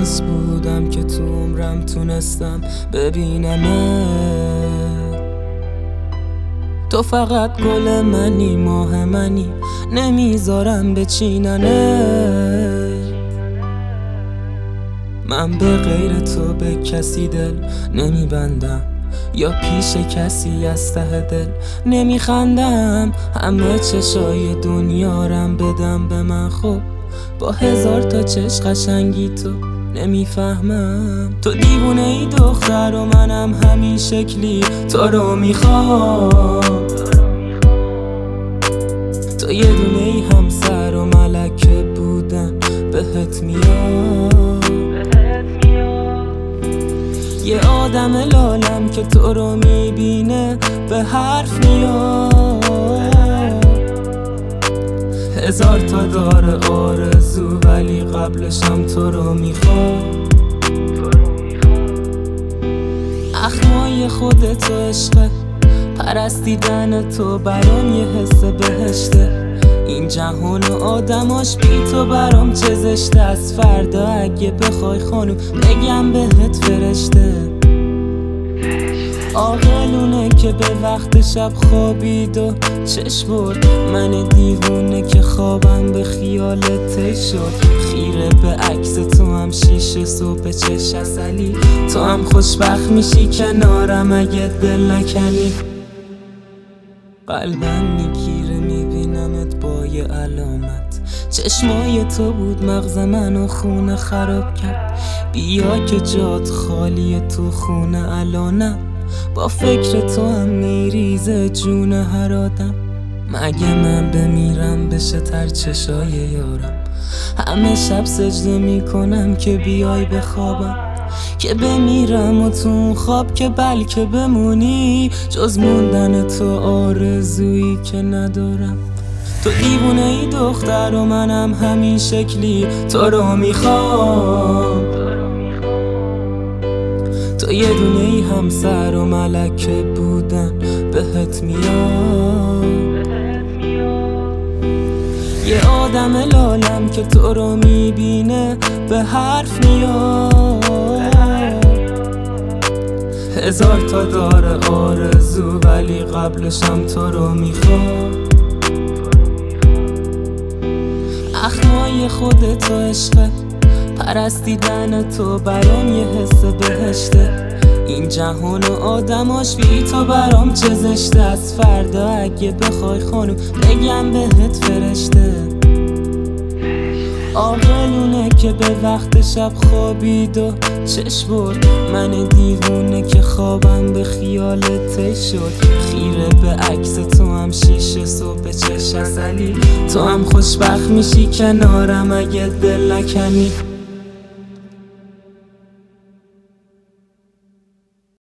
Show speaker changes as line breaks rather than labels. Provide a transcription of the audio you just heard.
باز بودم که تو عمرم تونستم ببینمت. تو فقط گل منی، ماه منی، نمیذارم بچیننت. من به غیر تو به کسی دل نمیبندم، یا پیش کسی از ته دل نمیخندم. همه چشای دنیارم بدم به من، خب با هزار تا چش قشنگی تو نمیفهمم. تو دیوونه ای دختر و منم همین شکلی تو رو میخوام. تو یه دونه ای همسر و ملکه بودن بهت میاد. یه آدم لالم که تو رو میبینه به حرف میاد. هزار تا داره آرزو ولی قبلشم تو رو میخواد. اخمای خودتو عشقه، پرستیدن تو برام یه حس بهشته. این جهان و آدماش بی تو برام چه زشته. از فردا اگه بخوای خانوم بگم بهت فرشته. عاقلونه که به وقت شب خوابید و چشم برد. من دیوونه که خوابم به خیالت شد. خیره به عکس تو هم 6 صبح چش عسلی. تو هم خوشبخت میشی کنارم اگه دل نکنی. قلبم میگیره میبینمت با یه علامت. چشمای تو بود مغز منو خونه خراب کرد. بیا که جات خالیه تو خونه الانم. با فکر تو هم میریزه جون هر آدم. مگه من بمیرم بشه تر چشای یارم. همه شب سجده میکنم که بیای بخوابم. که بمیرم و تو اون خواب که بلکه بمونی. جز موندن تو آرزویی که ندارم. تو دیوونه ای دختر و منم همین شکلی تو رو میخوام. تو یه دونه ای همسر و ملکه بودن بهت میاد. یه آدم لالم که تو رو میبینه به حرف میاد. هزار تا داره آرزو ولی قبلشم تو رو میخواد. اخمای خودتو عشقه، پرستیدن تو برام یه حس بهشته. این جهان و آدماش بی تو برام چه زشته. از فردا اگه بخوای خانوم بگم بهت فرشته. عاقلونه که به وقت شب خوابید و چشم برد. من دیوونه که خوابم به خیالت شد. خیره به عکس تو هم 6 صبح چش عسلی. تو هم خوشبخت میشی کنارم اگه دل نکنی.